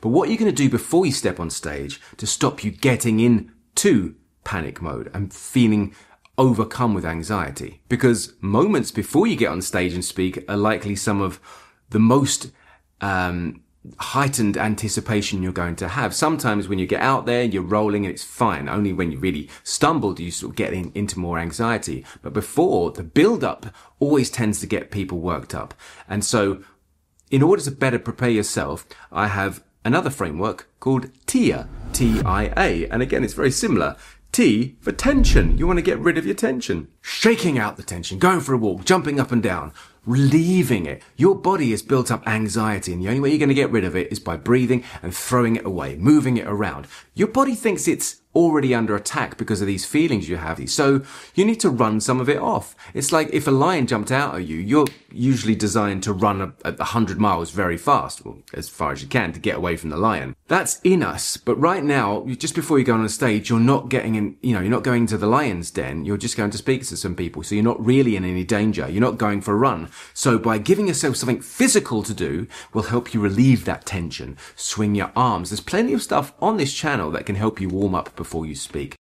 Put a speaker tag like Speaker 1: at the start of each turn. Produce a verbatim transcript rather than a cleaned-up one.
Speaker 1: But what are you going to do before you step on stage to stop you getting into panic mode and feeling overcome with anxiety? Because moments before you get on stage and speak are likely some of the most um heightened anticipation you're going to have. Sometimes when you get out there, you're rolling and it's fine. Only when you really stumble do you sort of get in, into more anxiety. But before, the build-up always tends to get people worked up. And so in order to better prepare yourself, I have another framework called T I A, T I A. And again, it's very similar. T for tension. You want to get rid of your tension. Shaking out the tension, going for a walk, jumping up and down, relieving it. Your body has built up anxiety, and the only way you're going to get rid of it is by breathing and throwing it away, moving it around. Your body thinks it's already under attack because of these feelings you have. So you need to run some of it off. It's like if a lion jumped out at you, you're usually designed to run at one hundred miles very fast, well, as far as you can, to get away from the lion. That's in us. But right now, just before you go on a stage, you're not getting in, you know, you're not going to the lion's den. You're just going to speak to some people. So you're not really in any danger. You're not going for a run. So by giving yourself something physical to do will help you relieve that tension. Swing your arms. There's plenty of stuff on this channel that can help you warm up before you speak.